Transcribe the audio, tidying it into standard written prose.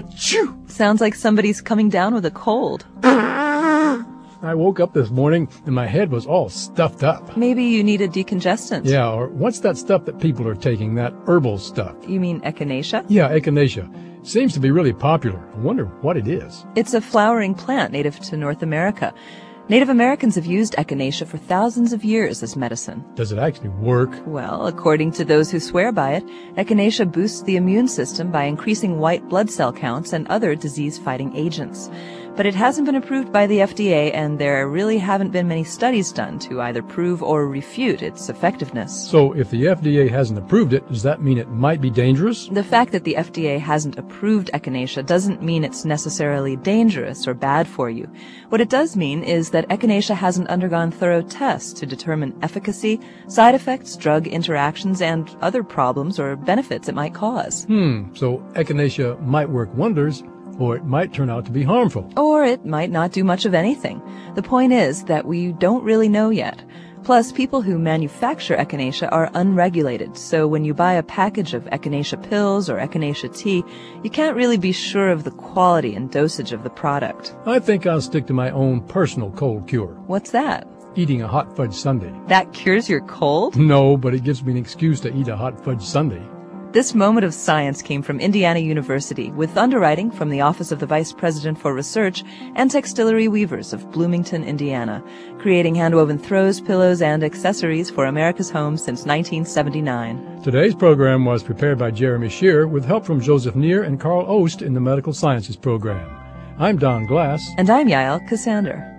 Achoo! Sounds like somebody's coming down with a cold. I woke up this morning and my head was all stuffed up. Maybe you need a decongestant. Yeah, or what's that stuff that people are taking, that herbal stuff? You mean echinacea? Yeah, echinacea. Seems to be really popular. I wonder what it is. It's a flowering plant native to North America. Native Americans have used echinacea for thousands of years as medicine. Does it actually work? Well, according to those who swear by it, echinacea boosts the immune system by increasing white blood cell counts and other disease-fighting agents. But it hasn't been approved by the FDA, and there really haven't been many studies done to either prove or refute its effectiveness. So if the FDA hasn't approved it, does that mean it might be dangerous? The fact that the FDA hasn't approved echinacea doesn't mean it's necessarily dangerous or bad for you. What it does mean is that echinacea hasn't undergone thorough tests to determine efficacy, side effects, drug interactions, and other problems or benefits it might cause. So echinacea might work wonders, or it might turn out to be harmful. Or it might not do much of anything. The point is that we don't really know yet. Plus, people who manufacture echinacea are unregulated, so when you buy a package of echinacea pills or echinacea tea, you can't really be sure of the quality and dosage of the product. I think I'll stick to my own personal cold cure. What's that? Eating a hot fudge sundae. That cures your cold? No, but it gives me an excuse to eat a hot fudge sundae. This moment of science came from Indiana University, with underwriting from the Office of the Vice President for Research and Textillery Weavers of Bloomington, Indiana, creating hand-woven throws, pillows, and accessories for America's homes since 1979. Today's program was prepared by Jeremy Shearer with help from Joseph Neer and Carl Ost in the Medical Sciences program. I'm Don Glass. And I'm Yael Cassander.